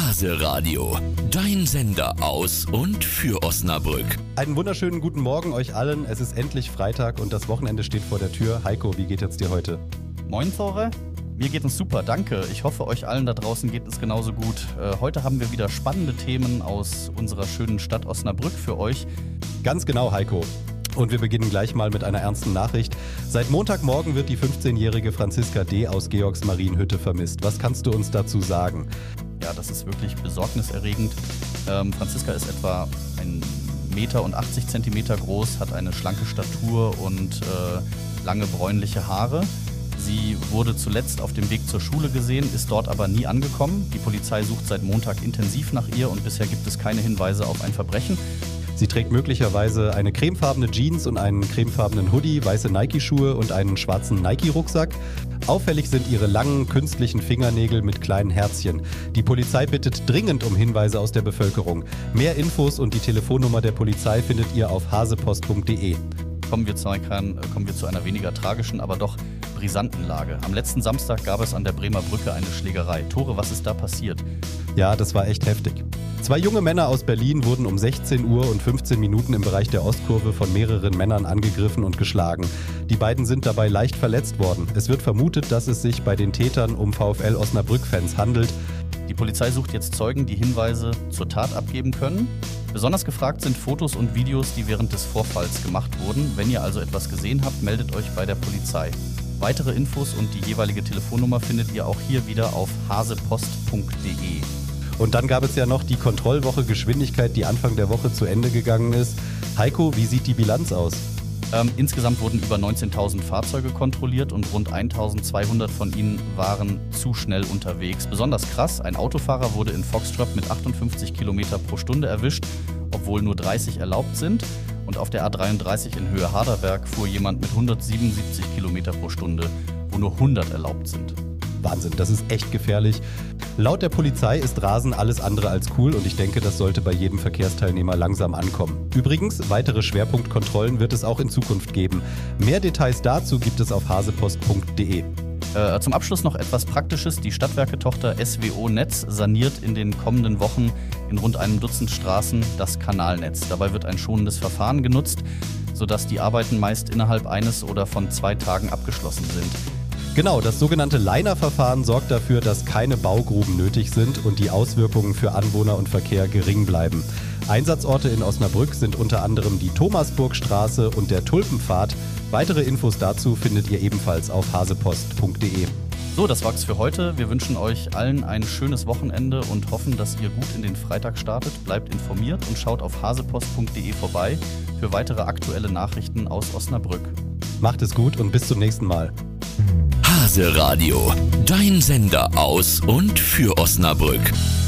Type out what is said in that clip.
Hase Radio, dein Sender aus und für Osnabrück. Einen wunderschönen guten Morgen euch allen. Es ist endlich Freitag und das Wochenende steht vor der Tür. Heiko, wie geht es dir heute? Moin, Thore. Mir geht es super, danke. Ich hoffe, euch allen da draußen geht es genauso gut. Heute haben wir wieder spannende Themen aus unserer schönen Stadt Osnabrück für euch. Ganz genau, Heiko. Und wir beginnen gleich mal mit einer ernsten Nachricht. Seit Montagmorgen wird die 15-jährige Franziska D. aus Georgsmarienhütte vermisst. Was kannst du uns dazu sagen? Ja, das ist wirklich besorgniserregend. Franziska ist etwa 1,80 Meter groß, hat eine schlanke Statur und lange bräunliche Haare. Sie wurde zuletzt auf dem Weg zur Schule gesehen, ist dort aber nie angekommen. Die Polizei sucht seit Montag intensiv nach ihr und bisher gibt es keine Hinweise auf ein Verbrechen. Sie trägt möglicherweise eine cremefarbene Jeans und einen cremefarbenen Hoodie, weiße Nike-Schuhe und einen schwarzen Nike-Rucksack. Auffällig sind ihre langen, künstlichen Fingernägel mit kleinen Herzchen. Die Polizei bittet dringend um Hinweise aus der Bevölkerung. Mehr Infos und die Telefonnummer der Polizei findet ihr auf hasepost.de. Kommen wir zu einer weniger tragischen, aber doch brisanten Lage. Am letzten Samstag gab es an der Bremer Brücke eine Schlägerei. Tore, was ist da passiert? Ja, das war echt heftig. 2 junge Männer aus Berlin wurden um 16 Uhr und 15 Minuten im Bereich der Ostkurve von mehreren Männern angegriffen und geschlagen. Die beiden sind dabei leicht verletzt worden. Es wird vermutet, dass es sich bei den Tätern um VfL Osnabrück-Fans handelt. Die Polizei sucht jetzt Zeugen, die Hinweise zur Tat abgeben können. Besonders gefragt sind Fotos und Videos, die während des Vorfalls gemacht wurden. Wenn ihr also etwas gesehen habt, meldet euch bei der Polizei. Weitere Infos und die jeweilige Telefonnummer findet ihr auch hier wieder auf hasepost.de. Und dann gab es ja noch die Kontrollwoche Geschwindigkeit, die Anfang der Woche zu Ende gegangen ist. Heiko, wie sieht die Bilanz aus? Insgesamt wurden über 19.000 Fahrzeuge kontrolliert und rund 1.200 von ihnen waren zu schnell unterwegs. Besonders krass, ein Autofahrer wurde in Foxtrot mit 58 km pro Stunde erwischt, obwohl nur 30 erlaubt sind. Und auf der A33 in Höhe Harderberg fuhr jemand mit 177 km pro Stunde, wo nur 100 erlaubt sind. Wahnsinn, das ist echt gefährlich. Laut der Polizei ist Rasen alles andere als cool und ich denke, das sollte bei jedem Verkehrsteilnehmer langsam ankommen. Übrigens, weitere Schwerpunktkontrollen wird es auch in Zukunft geben. Mehr Details dazu gibt es auf hasepost.de. Zum Abschluss noch etwas Praktisches. Die Stadtwerke-Tochter SWO Netz saniert in den kommenden Wochen in rund einem Dutzend Straßen das Kanalnetz. Dabei wird ein schonendes Verfahren genutzt, sodass die Arbeiten meist innerhalb eines oder von 2 Tagen abgeschlossen sind. Genau, das sogenannte Liner-Verfahren sorgt dafür, dass keine Baugruben nötig sind und die Auswirkungen für Anwohner und Verkehr gering bleiben. Einsatzorte in Osnabrück sind unter anderem die Thomasburgstraße und der Tulpenpfad. Weitere Infos dazu findet ihr ebenfalls auf hasepost.de. So, das war's für heute. Wir wünschen euch allen ein schönes Wochenende und hoffen, dass ihr gut in den Freitag startet. Bleibt informiert und schaut auf hasepost.de vorbei für weitere aktuelle Nachrichten aus Osnabrück. Macht es gut und bis zum nächsten Mal. Hase Radio, dein Sender aus und für Osnabrück.